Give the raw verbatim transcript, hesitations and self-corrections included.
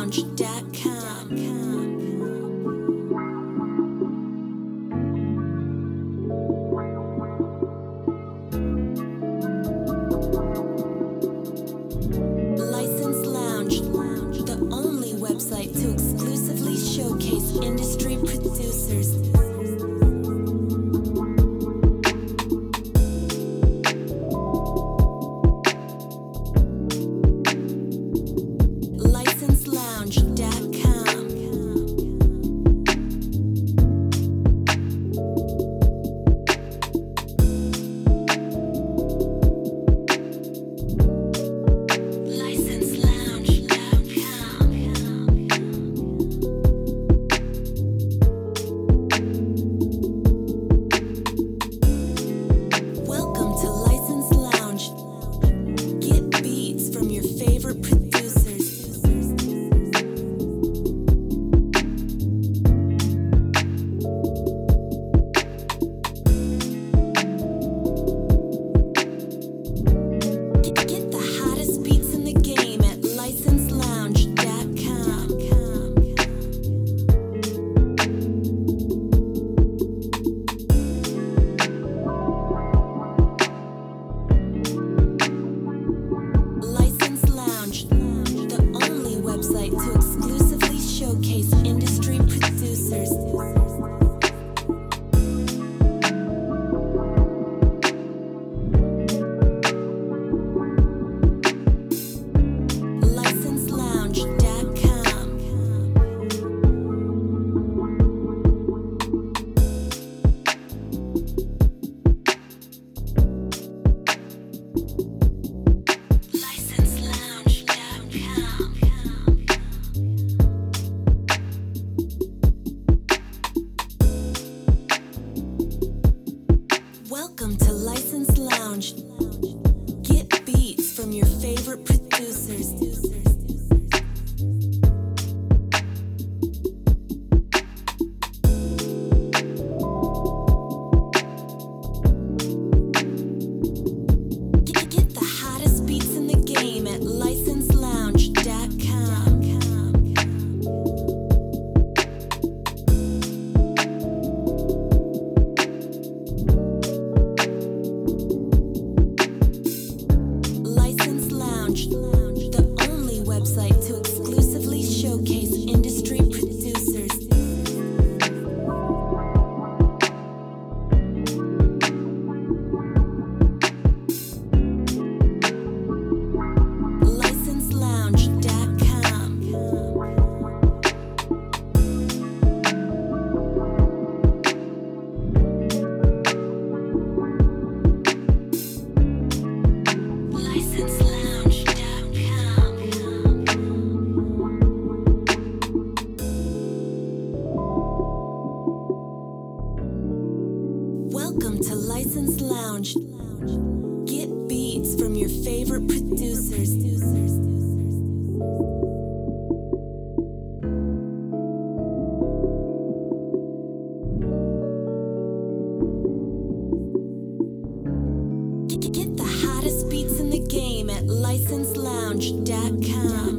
lounge dot com. License Lounge, the only website to exclusively showcase industry producers. license lounge dot com. license lounge dot com. Welcome to License Lounge. Get beats from your favorite producers. Get the hottest beats in the game at license lounge dot com. License Lounge, the only website to exclusively showcase industry producers. license lounge dot com. license lounge dot com. Welcome to License Lounge. Get beats from your favorite producers. Get, get the hottest beats in the game at license lounge dot com. License Lounge, the only website to exclusively showcase industry producers. license lounge dot com. license lounge dot com. Welcome to License Lounge. Get beats from your favorite producers. Get the hottest beats in the game at license lounge dot com.